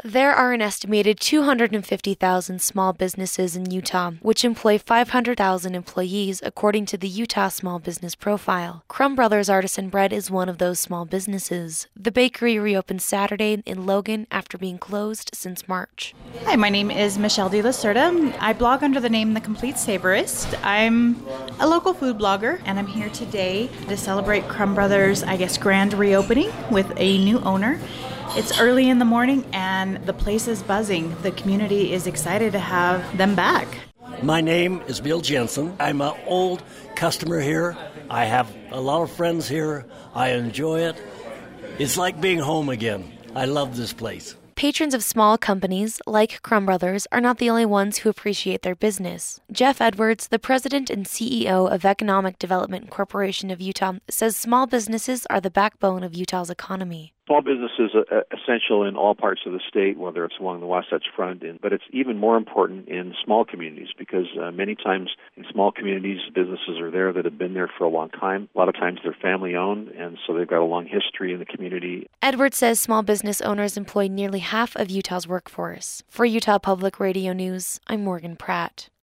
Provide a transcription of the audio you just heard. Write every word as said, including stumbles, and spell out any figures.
There are an estimated two hundred fifty thousand small businesses in Utah, which employ five hundred thousand employees according to the Utah Small Business Profile. Crumb Brothers Artisan Bread is one of those small businesses. The bakery reopened Saturday in Logan after being closed since March. Hi, my name is Michelle De La Cerda. I blog under the name The Complete Savorist. I'm a local food blogger, and I'm here today to celebrate Crumb Brothers, I guess, grand reopening with a new owner. It's early in the morning and the place is buzzing. The community is excited to have them back. My name is Bill Jensen. I'm an old customer here. I have a lot of friends here. I enjoy it. It's like being home again. I love this place. Patrons of small companies, like Crumb Brothers, are not the only ones who appreciate their business. Jeff Edwards, the president and C E O of Economic Development Corporation of Utah, says small businesses are the backbone of Utah's economy. Small business is uh, essential in all parts of the state, whether it's along the Wasatch Front, and, but it's even more important in small communities because uh, many times in small communities, businesses are there that have been there for a long time. A lot of times they're family-owned, and so they've got a long history in the community. Edwards says small business owners employ nearly half of Utah's workforce. For Utah Public Radio News, I'm Morgan Pratt.